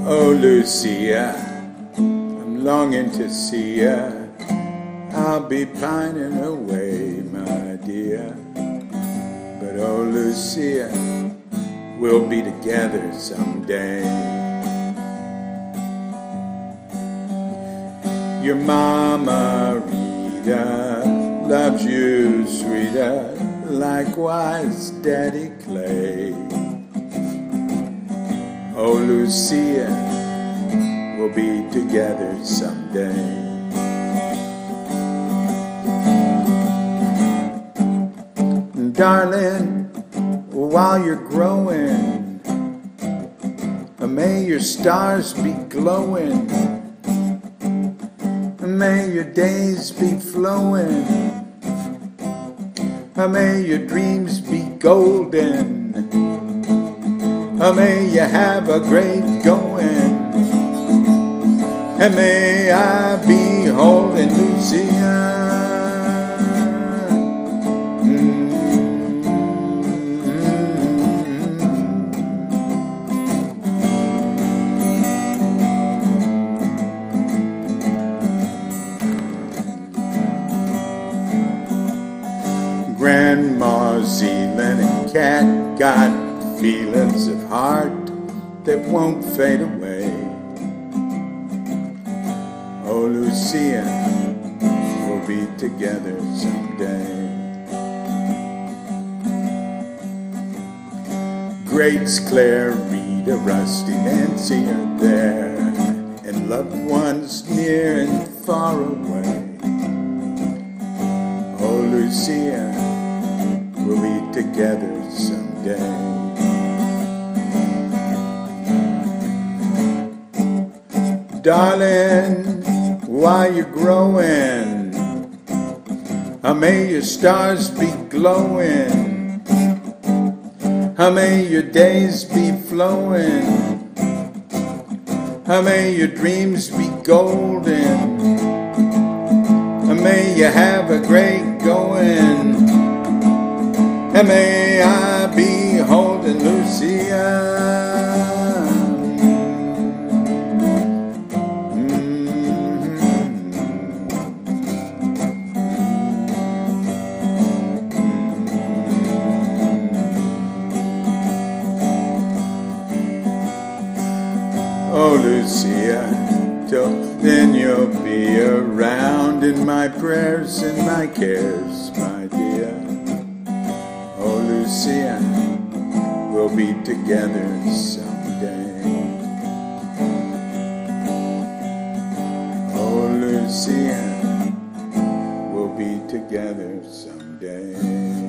Oh, Lucia, I'm longing to see ya. I'll be pining away, my dear. But oh, Lucia, we'll be together someday. Your mama, Rita, loves you, sweeter, likewise Daddy Clay. Oh, Lucia, we'll be together someday. Darling, while you're growing, may your stars be glowing, may your days be flowing, may your dreams be golden, may you have a great going, and may I be holding Lucia. Grandma Zealand and Cat got feelings of heart that won't fade away. Oh, Lucia, we'll be together someday. Greats Claire, Rita, Rusty, Nancy are there, and loved ones near and far away. Oh, Lucia, we'll be together someday. Darling, while you're growing, may your stars be glowing, may your days be flowing, may your dreams be golden, may you have a great going, and may I be holding Lucia. Oh, Lucia, till then you'll be around in my prayers and my cares, my dear. Oh, Lucia, we'll be together someday. Oh, Lucia, we'll be together someday.